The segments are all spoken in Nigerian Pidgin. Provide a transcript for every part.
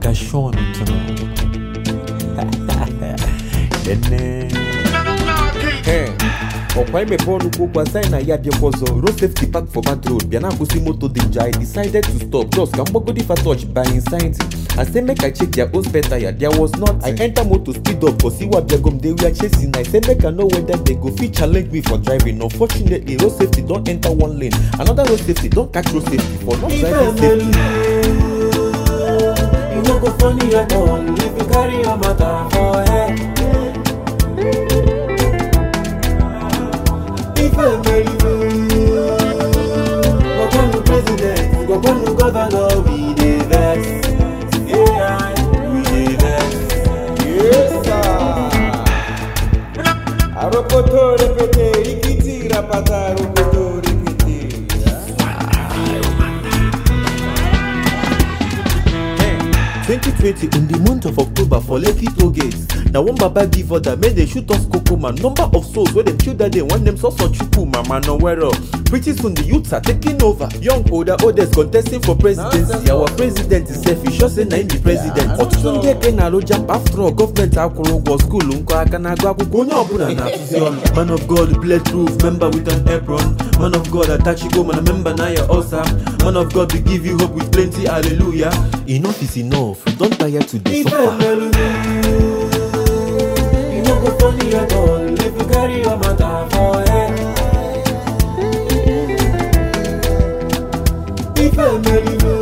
Aka Sean Okwa me bonu ko kwa sign na ya bia kozo road safety park for bad road bia na kusi moto danger. I decided to stop just can go the first touch by inside. I say make I check their own spare tire. There was not. I enter motor speed up for see what they gum they were chasing. I say make I know whether they go fit challenge me for driving. Unfortunately, road safety don't enter one lane. Another road safety don't catch road safety for not driving safety. You no go funny at all if you carry your matter for head. If I marry you, go come to president, go come to governor, we dey vex. Yeah, we dey vex. Yes, sir. Arokoto repete, ikiti rapata, arokoto repete. 2020 in the month of October for Lekki toll gates. Now one baba give order, make they shoot us Kokoma. Number of souls where them killed that day, one them so chuku, mama no where up. Pretty soon the youths are taking over. Young, older, oldest contesting for presidency. Our president is selfish, just say I'm the president. But Sunday Kena jump after all, government alcohol was school. Man of God, bulletproof, member with an apron. Man of God, attach you go, man, member now you're awesome. Man of God, we give you hope with plenty, hallelujah. Enough is enough, don't tire to the suffer. You no go funny at all if you carry your matter for head. If I marry you,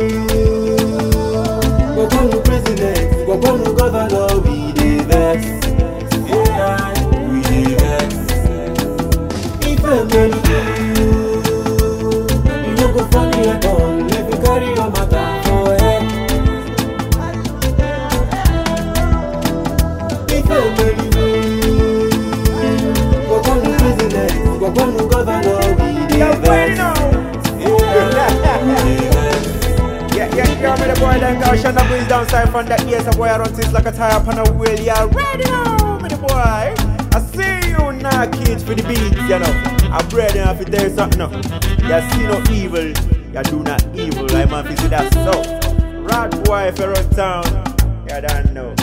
go come to president, go come to governor, we dey vex. Yeah, we dey vex. If I marry you, you no go funny at all if you carry your matter for head. If I marry you, go come to president, go come to governor, we dey vex. Yeah, me the boy then go shut the breeze downside from the ears. A boy around this like a tire upon a wheel. Yeah, ready now, me the boy. I see you now, kids, for the beats, you know. I'm ready now if there's something now. You see no evil, you do not evil. I man, see that so. Rat boy, if you're around town, you don't know.